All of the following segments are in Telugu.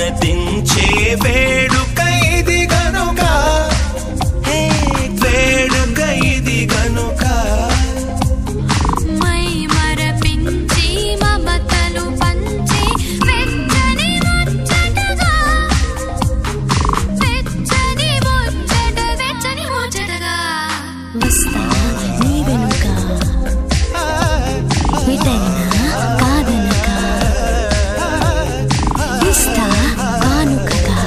ఆనందించే వేడుక ఇది గనుక, వేడుక ఇది గనుక. మై మరపించి మమతలు పంచి వెచ్చని ముచ్చటగా, వెచ్చని ముచ్చట, వెచ్చని ముచ్చటగా వస్తా నీ వెనుక, ఎటైనా కాదనక, ఇస్తా కానుకగా,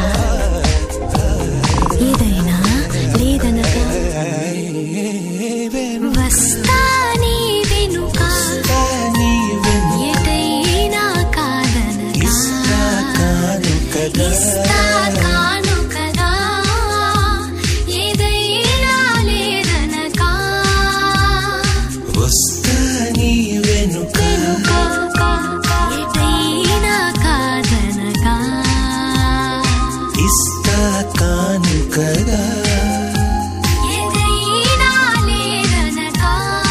ఏదైనా లేదనక. వస్తా నీ వెనుక, ఎటైనా కాదనక, ఇస్తా కానుకగా, ఏదైనా లేదనక. వస్తా నీ వెనుక, ఎటైనా కాదనక, ఇస్తా కానుకగా. ఏదైనా లేదనక.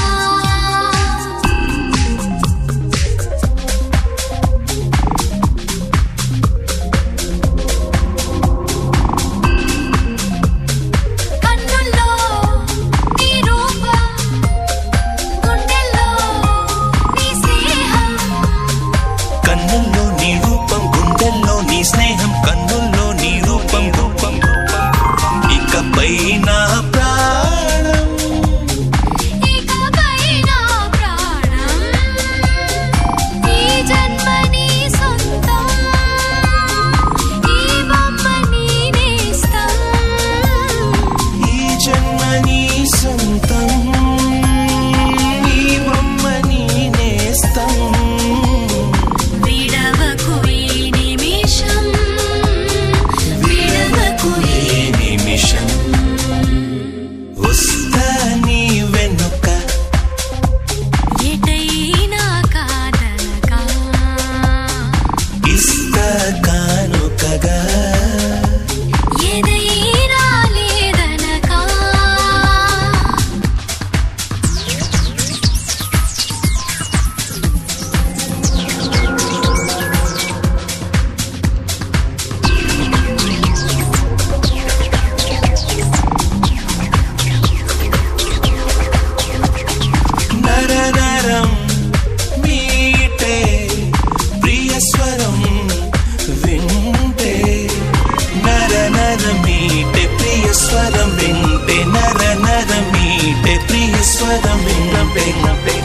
కన్నుల్లో నీ రూపం, గుండెల్లో నీ స్నేహం, కన్నుల్లో నీ రూపం, గుండెల్లో నీ స్నేహం, కన్నుల్లో నీ రూపం, రూపం, ఇకపై నా ప్రాణం, ఇకపై నా ప్రాణం, ఈ జన్మ నీ సొంతం, ఈ బొమ్మ నీ నేస్తం, ఈ జన్మ నీ సొంతం, ఈ బొమ్మ నీ నేస్తం. విడవకు ఈ నిమిషం, విడవకు ఈ నిమిషం. వస్తా నీ వెనుక, ఎటైనా కాదనక, ఇస్తా కానుకగా. ఏదైనా లేదనక. నర నరం మీటే ప్రియ స్వరం వింటే, నర నర మీటే ప్రియ స్వరం వింటే, నర నర మీటే ప్రియ స్వరం వింటే.